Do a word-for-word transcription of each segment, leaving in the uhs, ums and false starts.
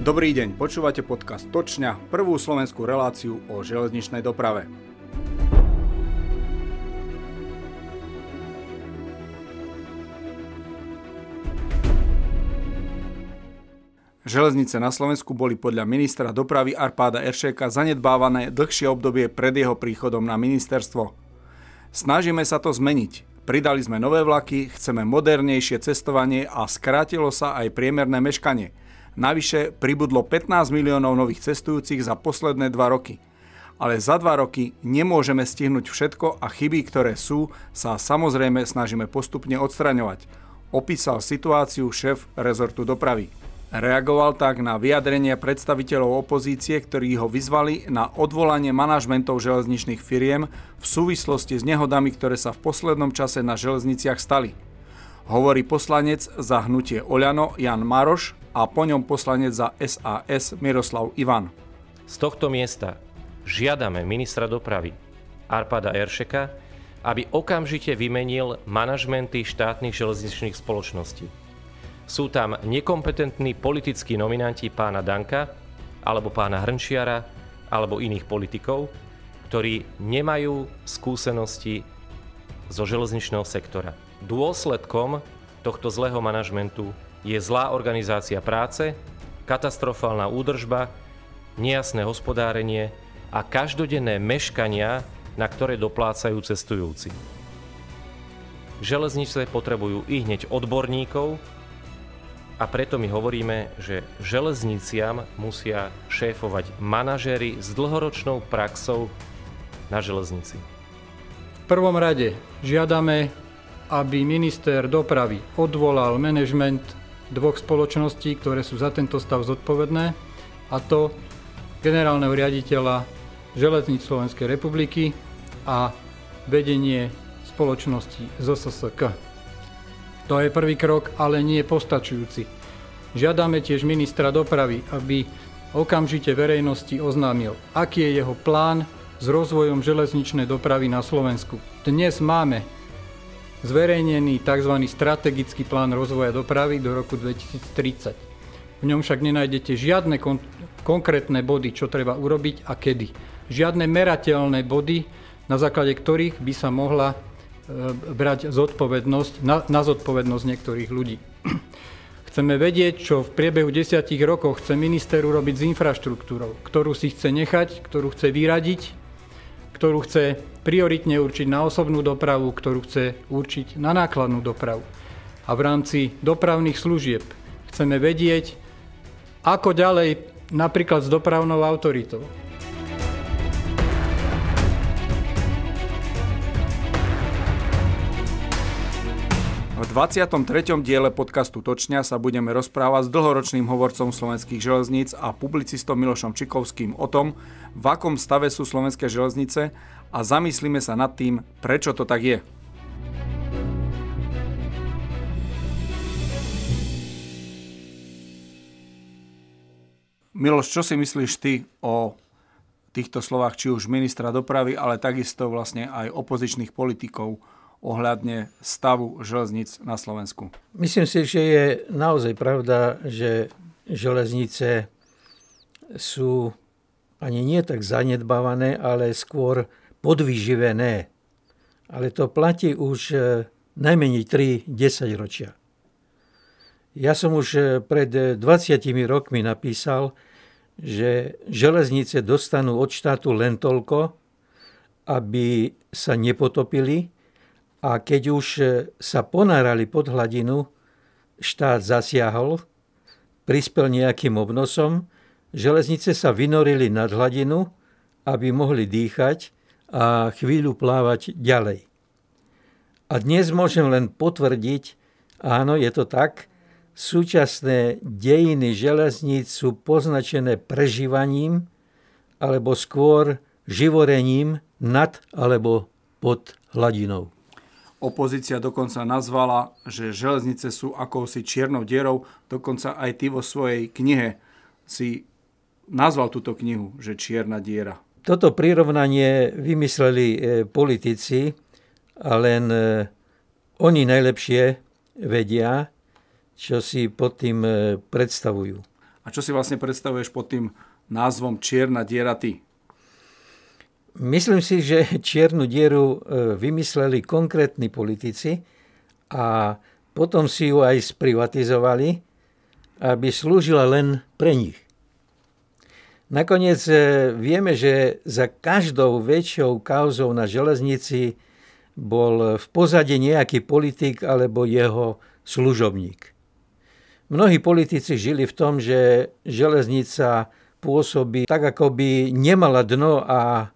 Dobrý deň, počúvate podcast Točňa, prvú slovenskú reláciu o železničnej doprave. Železnice na Slovensku boli podľa ministra dopravy Arpáda Eršeka zanedbávané dlhšie obdobie pred jeho príchodom na ministerstvo. Snažíme sa to zmeniť. Pridali sme nové vlaky, chceme modernejšie cestovanie a skrátilo sa aj priemerné meškanie. Navyše pribudlo pätnásť miliónov nových cestujúcich za posledné dva roky. Ale za dva roky nemôžeme stihnúť všetko a chyby, ktoré sú, sa samozrejme snažíme postupne odstraňovať. Opísal situáciu šéf rezortu dopravy. Reagoval tak na vyjadrenia predstaviteľov opozície, ktorí ho vyzvali na odvolanie manažmentov železničných firiem v súvislosti s nehodami, ktoré sa v poslednom čase na železniciach stali. Hovorí poslanec za hnutie Oľano Jan Maroš a po ňom poslanec za es a es Miroslav Ivan. Z tohto miesta žiadame ministra dopravy Arpáda Eršeka, aby okamžite vymenil manažmenty štátnych železničných spoločností. Sú tam nekompetentní politickí nominanti pána Danka, alebo pána Hrnčiara, alebo iných politikov, ktorí nemajú skúsenosti zo železničného sektora. Dôsledkom tohto zlého manažmentu je zlá organizácia práce, katastrofálna údržba, nejasné hospodárenie a každodenné meškania, na ktoré doplácajú cestujúci. Železnice potrebujú ihneď odborníkov a preto my hovoríme, že železniciam musia šéfovať manažéri s dlhoročnou praxou na železnici. V prvom rade žiadame, aby minister dopravy odvolal manažment dvoch spoločností, ktoré sú za tento stav zodpovedné, a to generálneho riaditeľa Železníc Slovenskej republiky a vedenie spoločnosti zet es es ká. To je prvý krok, ale nie postačujúci. Žiadame tiež ministra dopravy, aby okamžite verejnosti oznámil, aký je jeho plán s rozvojom železničnej dopravy na Slovensku. Dnes máme zverejnený tzv. Strategický plán rozvoja dopravy do roku dvetisíctridsať. V ňom však nenájdete žiadne kon- konkrétne body, čo treba urobiť a kedy. Žiadne merateľné body, na základe ktorých by sa mohla e, brať zodpovednosť, na, na zodpovednosť niektorých ľudí. Chceme vedieť, čo v priebehu desiatich rokov chce minister urobiť s infraštruktúrou, ktorú si chce nechať, ktorú chce vyradiť, ktorú chce prioritne určiť na osobnú dopravu, ktorú chce určiť na nákladnú dopravu. A v rámci dopravných služieb chceme vedieť, ako ďalej napríklad s dopravnou autoritou. V dvadsiatom treťom diele podcastu Točňa sa budeme rozprávať s dlhoročným hovorcom slovenských železníc a publicistom Milošom Čikovským o tom, v akom stave sú slovenské železnice, a zamyslíme sa nad tým, prečo to tak je. Miloš, čo si myslíš ty o týchto slovách, či už ministra dopravy, ale takisto vlastne aj opozičných politikov ohľadne stavu železníc na Slovensku? Myslím si, že je naozaj pravda, že železnice sú ani nie tak zanedbávané, ale skôr podvyživené. Ale to platí už najmenej tri desaťročia. Ja som už pred dvadsiatimi rokmi napísal, že železnice dostanú od štátu len toľko, aby sa nepotopili, a keď už sa ponárali pod hladinu, štát zasiahol, prispel nejakým obnosom, železnice sa vynorili nad hladinu, aby mohli dýchať a chvíľu plávať ďalej. A dnes môžem len potvrdiť, áno, je to tak, súčasné dejiny železníc sú poznačené prežívaním alebo skôr živorením nad alebo pod hladinou. Opozícia dokonca nazvala, že železnice sú akousi čiernou dierou, dokonca aj ty vo svojej knihe si nazval túto knihu, že čierna diera. Toto prirovnanie vymysleli politici a len oni najlepšie vedia, čo si pod tým predstavujú. A čo si vlastne predstavuješ pod tým názvom čierna diera ty? Myslím si, že čiernu dieru vymysleli konkrétni politici a potom si ju aj sprivatizovali, aby slúžila len pre nich. Nakoniec vieme, že za každou väčšou kauzou na železnici bol v pozadí nejaký politik alebo jeho služobník. Mnohí politici žili v tom, že železnica pôsobí tak, ako by nemala dno a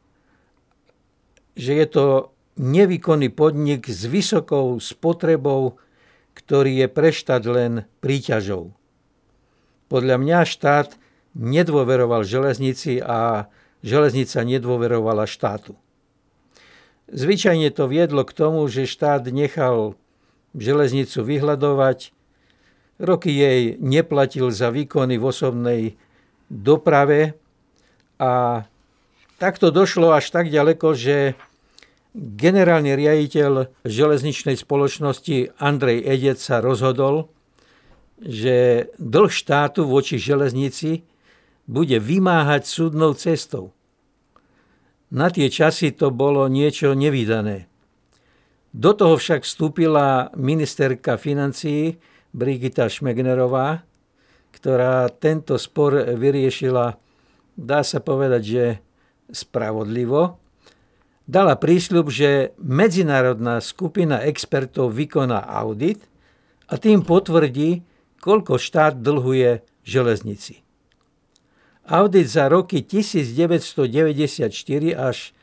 že je to nevýkonný podnik s vysokou spotrebou, ktorý je pre štát len príťažou. Podľa mňa štát nedôveroval železnici a železnica nedôverovala štátu. Zvyčajne to viedlo k tomu, že štát nechal železnicu vyhľadovať, roky jej neplatil za výkony v osobnej doprave a takto došlo až tak ďaleko, že generálny riaditeľ železničnej spoločnosti Andrej Edec sa rozhodol, že dlh štátu voči železnici bude vymáhať súdnou cestou. Na tie časy to bolo niečo nevídané. Do toho však vstúpila ministerka financií Brigita Šmegnerová, ktorá tento spor vyriešila, dá sa povedať, že spravodlivo. Dala prísľub, že medzinárodná skupina expertov vykoná audit a tým potvrdí, koľko štát dlhuje železnici. Audit za roky devätnásťstodeväťdesiatštyri až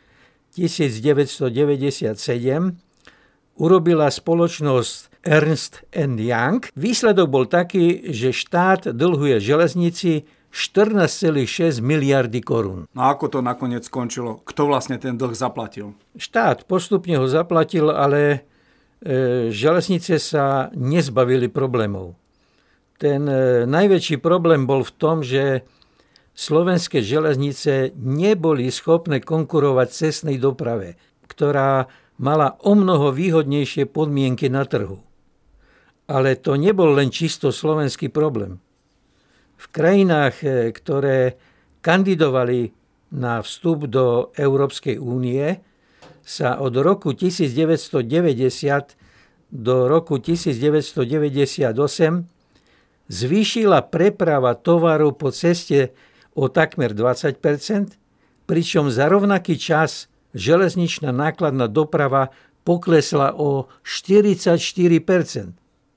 devätnásťstodeväťdesiatsedem urobila spoločnosť Ernst and Young. Výsledok bol taký, že štát dlhuje železnici štrnásť celá šesť miliardy korún. No a ako to nakoniec skončilo? Kto vlastne ten dlh zaplatil? Štát postupne ho zaplatil, ale e, železnice sa nezbavili problémov. Ten e, najväčší problém bol v tom, že slovenské železnice neboli schopné konkurovať cestnej doprave, ktorá mala omnoho výhodnejšie podmienky na trhu. Ale to nebol len čisto slovenský problém. V krajinách, ktoré kandidovali na vstup do Európskej únie, sa od roku devätnásťstodeväťdesiat do roku devätnásťstodeväťdesiatosem zvýšila preprava tovaru po ceste o takmer dvadsať percent, pričom za rovnaký čas železničná nákladná doprava poklesla o štyridsaťštyri percent.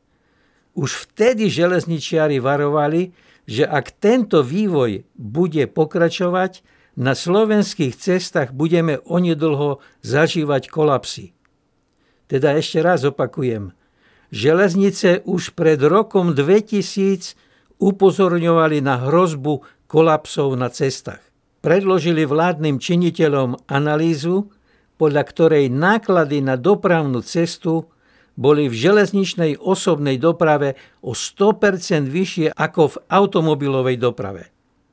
Už vtedy železničiari varovali, že ak tento vývoj bude pokračovať, na slovenských cestách budeme onedlho zažívať kolapsy. Teda ešte raz opakujem, železnice už pred rokom dvetisíc upozorňovali na hrozbu kolapsov na cestách. Predložili vládnym činiteľom analýzu, podľa ktorej náklady na dopravnú cestu boli v železničnej osobnej doprave o sto percent vyššie ako v automobilovej doprave.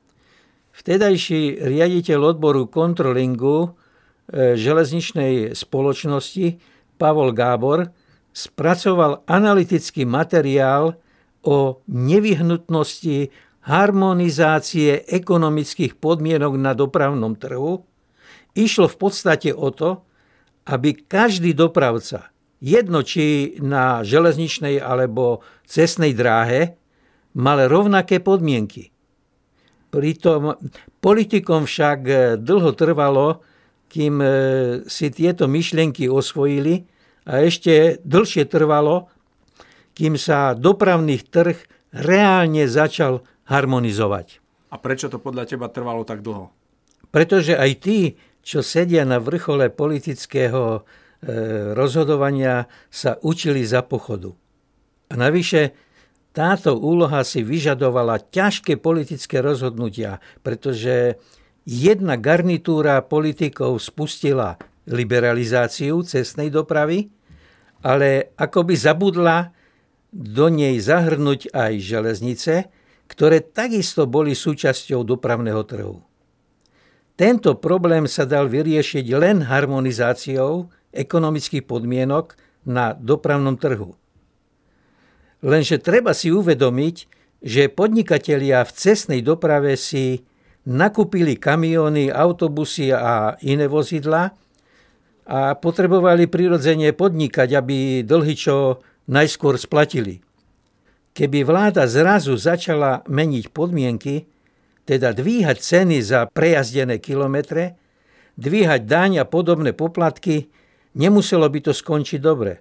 Vtedajší riaditeľ odboru kontrolingu e, železničnej spoločnosti Pavol Gábor spracoval analytický materiál o nevyhnutnosti harmonizácie ekonomických podmienok na dopravnom trhu. Išlo v podstate o to, aby každý dopravca, jedno či na železničnej alebo cestnej dráhe, mal rovnaké podmienky. Pritom politikom však dlho trvalo, kým si tieto myšlienky osvojili, a ešte dlhšie trvalo, kým sa dopravný trh reálne začal harmonizovať. A prečo to podľa teba trvalo tak dlho? Pretože aj tí, čo sedia na vrchole politického rozhodovania, sa učili za pochodu. A navyše táto úloha si vyžadovala ťažké politické rozhodnutia, pretože jedna garnitúra politikov spustila liberalizáciu cestnej dopravy, ale akoby zabudla do nej zahrnúť aj železnice, ktoré takisto boli súčasťou dopravného trhu. Tento problém sa dal vyriešiť len harmonizáciou ekonomických podmienok na dopravnom trhu. Lenže treba si uvedomiť, že podnikatelia v cestnej doprave si nakúpili kamióny, autobusy a iné vozidlá a potrebovali prirodzene podnikať, aby dlhy čo najskôr splatili. Keby vláda zrazu začala meniť podmienky, teda dvíhať ceny za prejazdené kilometre, dvíhať daň a podobné poplatky, nemuselo by to skončiť dobre.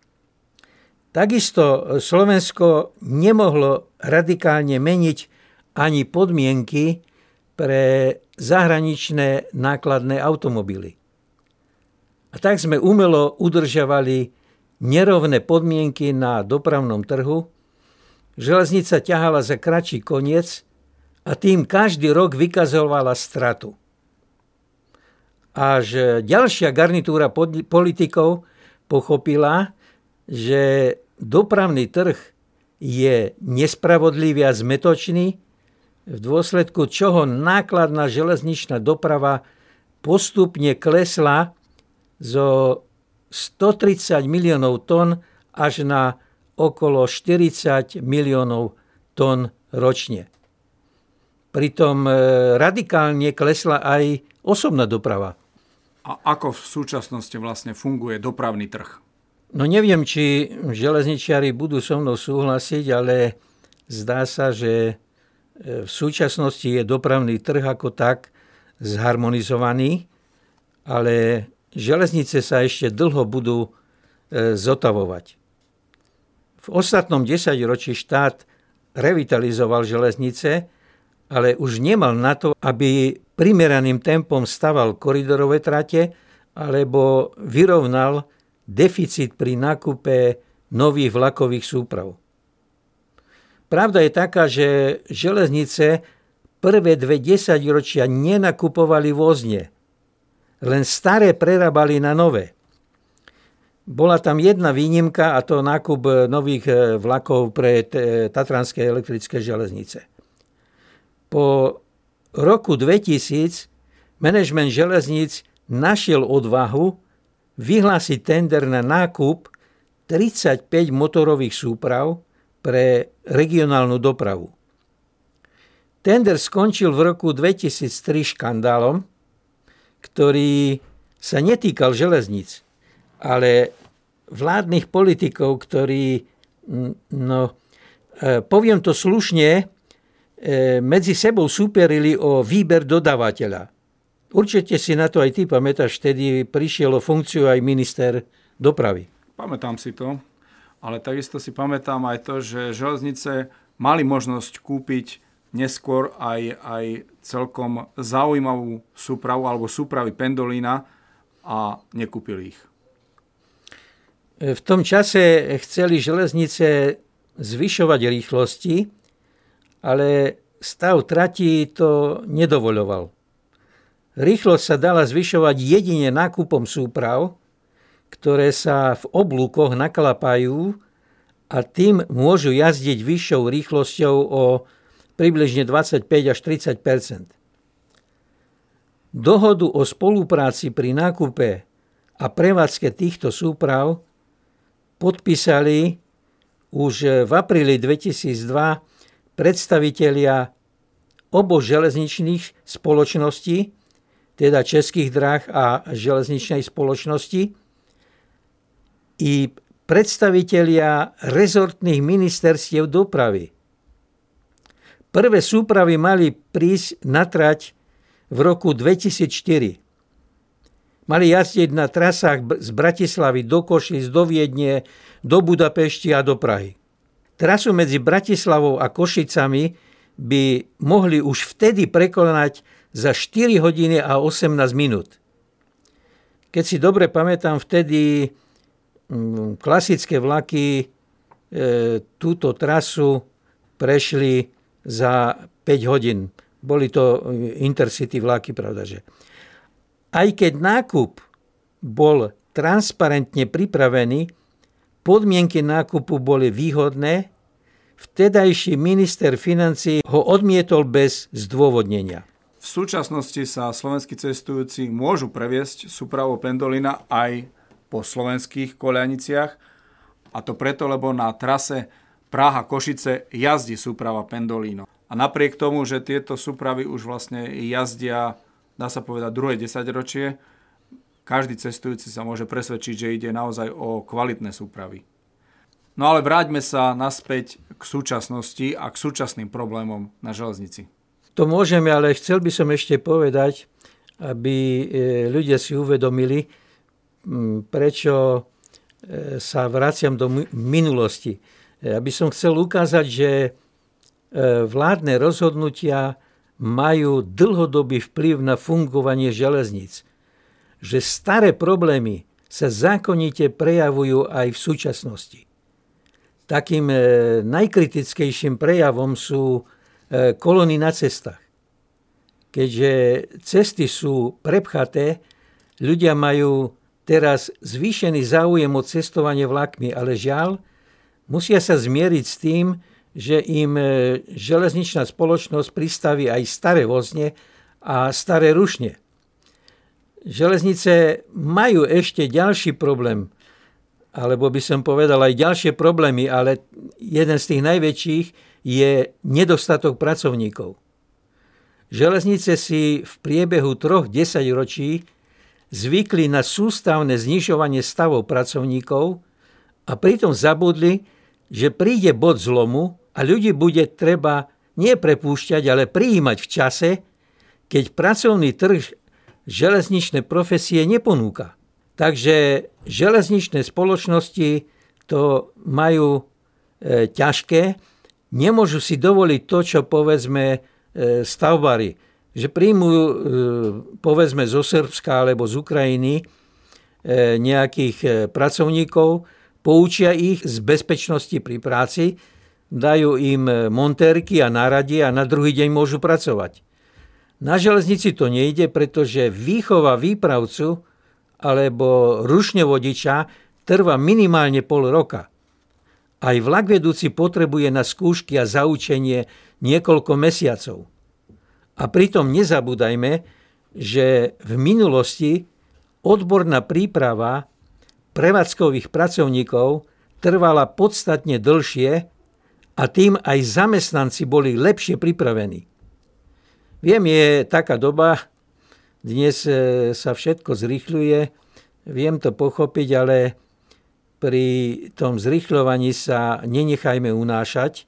Takisto Slovensko nemohlo radikálne meniť ani podmienky pre zahraničné nákladné automobily. A tak sme umelo udržiavali nerovné podmienky na dopravnom trhu, železnica ťahala za kratší koniec a tým každý rok vykazovala stratu. Až ďalšia garnitúra politikov pochopila, že dopravný trh je nespravodlivý a zmätočný, v dôsledku čoho nákladná železničná doprava postupne klesla zo stotridsať miliónov tón až na okolo štyridsať miliónov tón ročne. Pritom radikálne klesla aj osobná doprava. A ako v súčasnosti vlastne funguje dopravný trh? No neviem, či železničiari budú so mnou súhlasiť, ale zdá sa, že v súčasnosti je dopravný trh ako tak zharmonizovaný, ale železnice sa ešte dlho budú zotavovať. V ostatnom desaťročí štát revitalizoval železnice, ale už nemal na to, aby primeraným tempom staval koridorové trate alebo vyrovnal deficit pri nákupe nových vlakových súprav. Pravda je taká, že železnice prvé dve desaťročia nenakupovali vozne, len staré prerábali na nové. Bola tam jedna výnimka, a to nákup nových vlakov pre Tatranské elektrické železnice. Po roku dvetisíc manažment železníc našiel odvahu vyhlásiť tender na nákup tridsaťpäť motorových súprav pre regionálnu dopravu. Tender skončil v roku dvetisíctri škandálom, ktorý sa netýkal železníc, ale vládnych politikov, ktorí, no, poviem to slušne, medzi sebou súperili o výber dodávateľa. Určite si na to aj ty pamätáš, vtedy prišiel o funkciu aj minister dopravy. Pamätám si to, ale takisto si pamätám aj to, že železnice mali možnosť kúpiť neskôr aj, aj celkom zaujímavú súpravu alebo súpravy Pendolina a nekúpili ich. V tom čase chceli železnice zvyšovať rýchlosti, ale stav trati to nedovoľoval. Rýchlosť sa dala zvyšovať jedine nákupom súprav, ktoré sa v oblúkoch naklapajú a tým môžu jazdiť vyššou rýchlosťou o približne dvadsaťpäť až tridsať percent. Dohodu o spolupráci pri nákupe a prevádzke týchto súprav podpísali už v apríli dvetisícdva predstavitelia oboch železničných spoločností, teda Českých dráh a železničnej spoločnosti, i predstavitelia rezortných ministerstiev dopravy. Prvé súpravy mali prísť na trať v roku dvetisícštyri. Mali jazdiť na trasách z Bratislavy do Košíc, do Viedne, do Budapešti a do Prahy. Trasu medzi Bratislavou a Košicami by mohli už vtedy prekonať za štyri hodiny a osemnásť minút. Keď si dobre pamätám, vtedy klasické vlaky e, túto trasu prešli za päť hodín. Boli to intercity vlaky, pravdaže. Aj keď nákup bol transparentne pripravený, podmienky nákupu boli výhodné, vtedajší minister financií ho odmietol bez zdôvodnenia. V súčasnosti sa slovenskí cestujúci môžu previesť súpravou Pendolina aj po slovenských koľajniciach, a to preto, lebo na trase Praha-Košice jazdí súprava Pendolino. A napriek tomu, že tieto súpravy už vlastne jazdia, dá sa povedať, druhé desaťročie, každý cestujúci sa môže presvedčiť, že ide naozaj o kvalitné súpravy. No ale vráťme sa naspäť k súčasnosti a k súčasným problémom na železnici. To môžeme, ale chcel by som ešte povedať, aby ľudia si uvedomili, prečo sa vraciam do minulosti. Aby som chcel ukázať, že vládne rozhodnutia majú dlhodobý vplyv na fungovanie železníc. Že staré problémy sa zákonite prejavujú aj v súčasnosti. Takým najkritickejším prejavom sú kolóny na cestách. Keďže cesty sú prepchaté, ľudia majú teraz zvýšený záujem o cestovanie vlakmi, ale žiaľ, musia sa zmieriť s tým, že im železničná spoločnosť pristaví aj staré vozne a staré rušne. Železnice majú ešte ďalší problém, alebo by som povedal aj ďalšie problémy, ale jeden z tých najväčších je nedostatok pracovníkov. Železnice si v priebehu troch desaťročí zvykli na sústavné znižovanie stavov pracovníkov a pritom zabudli, že príde bod zlomu a ľudí bude treba nie prepúšťať, ale prijímať v čase, keď pracovný trh železničné profesie neponúka. Takže železničné spoločnosti to majú e, ťažké, nemôžu si dovoliť to, čo povedzme e, stavbári, že príjmu e, povedzme zo Srbska alebo z Ukrajiny e, nejakých e, pracovníkov, poučia ich z bezpečnosti pri práci, dajú im montérky a náradie a na druhý deň môžu pracovať. Na železnici to nejde, pretože výchova výpravcu alebo rušňovodiča trvá minimálne pol roka. Aj vlakvedúci potrebuje na skúšky a zaučenie niekoľko mesiacov. A pritom nezabúdajme, že v minulosti odborná príprava prevádzkových pracovníkov trvala podstatne dlhšie a tým aj zamestnanci boli lepšie pripravení. Viem, je taká doba, dnes sa všetko zrýchľuje, viem to pochopiť, ale pri tom zrýchľovaní sa nenechajme unášať.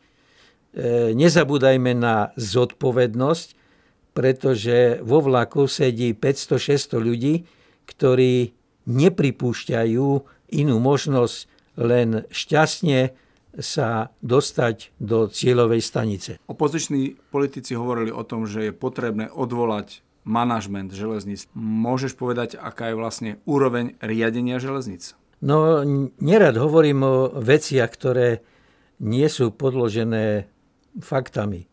Nezabúdajme na zodpovednosť, pretože vo vlaku sedí päťsto šesťsto ľudí, ktorí nepripúšťajú inú možnosť len šťastne sa dostať do cieľovej stanice. Opoziční politici hovorili o tom, že je potrebné odvolať manažment železníc. Môžeš povedať, aká je vlastne úroveň riadenia železníc? No, nerad hovorím o veciach, ktoré nie sú podložené faktami.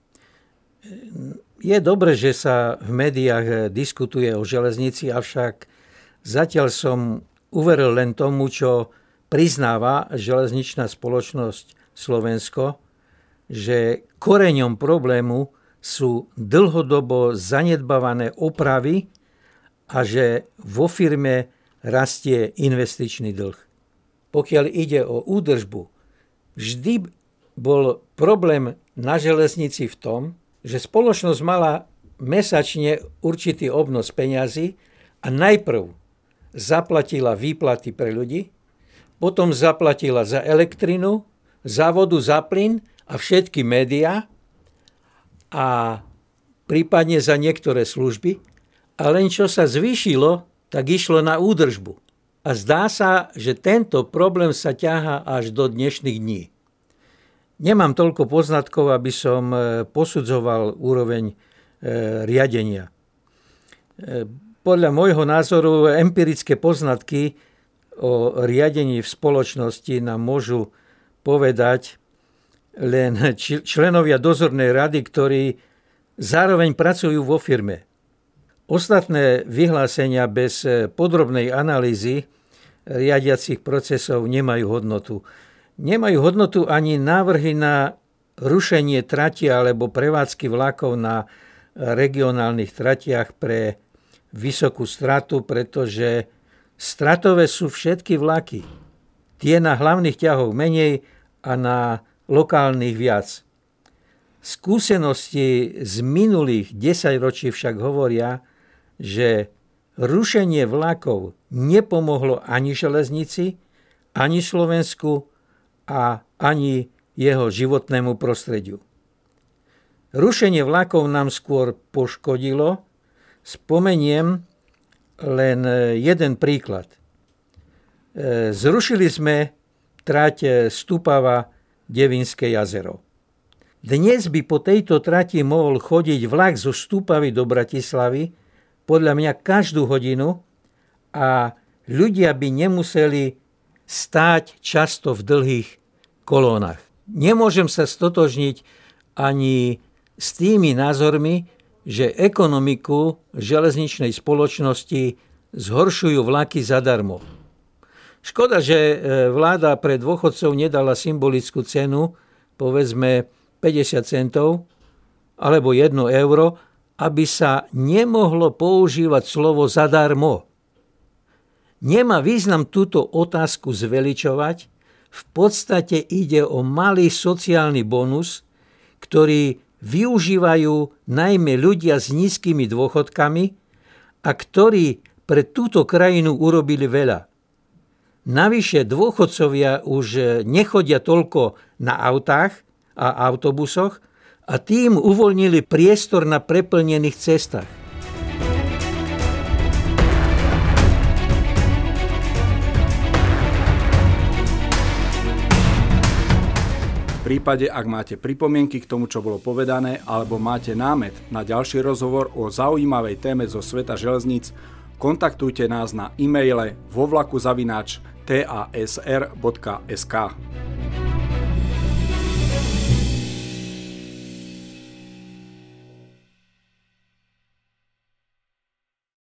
Je dobre, že sa v médiách diskutuje o železnici, avšak zatiaľ som uveril len tomu, čo priznáva železničná spoločnosť Slovensko, že koreňom problému sú dlhodobo zanedbávané opravy a že vo firme rastie investičný dlh. Pokiaľ ide o údržbu, vždy bol problém na železnici v tom, že spoločnosť mala mesačne určitý obnos peňazí a najprv zaplatila výplaty pre ľudí, potom zaplatila za elektrinu, za vodu, za plyn a všetky médiá a prípadne za niektoré služby. A len čo sa zvýšilo, tak išlo na údržbu. A zdá sa, že tento problém sa ťahá až do dnešných dní. Nemám toľko poznatkov, aby som posudzoval úroveň riadenia. Podľa môjho názoru empirické poznatky o riadení v spoločnosti nám môžu povedať len členovia dozornej rady, ktorí zároveň pracujú vo firme. Ostatné vyhlásenia bez podrobnej analýzy riadiacich procesov nemajú hodnotu. Nemajú hodnotu ani návrhy na rušenie trati alebo prevádzky vlakov na regionálnych tratiach pre vysokú stratu, pretože stratové sú všetky vlaky. Tie na hlavných ťahoch menej a na lokálnych viac. Skúsenosti z minulých desaťročí však hovoria, že rušenie vlakov nepomohlo ani železnici, ani Slovensku a ani jeho životnému prostrediu. Rušenie vlakov nám skôr poškodilo. Spomeniem len jeden príklad. Zrušili sme trať Stupava-Devínske jazero. Dnes by po tejto trati mohol chodiť vlak zo Stupavy do Bratislavy podľa mňa každú hodinu a ľudia by nemuseli stáť často v dlhých kolónach. Nemôžem sa stotožniť ani s tými názormi, že ekonomiku železničnej spoločnosti zhoršujú vlaky zadarmo. Škoda, že vláda pre dôchodcov nedala symbolickú cenu, povedzme päťdesiat centov alebo jedno euro, aby sa nemohlo používať slovo zadarmo. Nemá význam túto otázku zveličovať. V podstate ide o malý sociálny bonus, ktorý využívajú najmä ľudia s nízkymi dôchodkami a ktorí pre túto krajinu urobili veľa. Navyše dôchodcovia už nechodia toľko na autách a autobusoch a tým uvoľnili priestor na preplnených cestách. V prípade, ak máte pripomienky k tomu, čo bolo povedané, alebo máte námet na ďalší rozhovor o zaujímavej téme zo sveta železníc, kontaktujte nás na e-maile vo vlaku zavináč t a s r bodka es ká.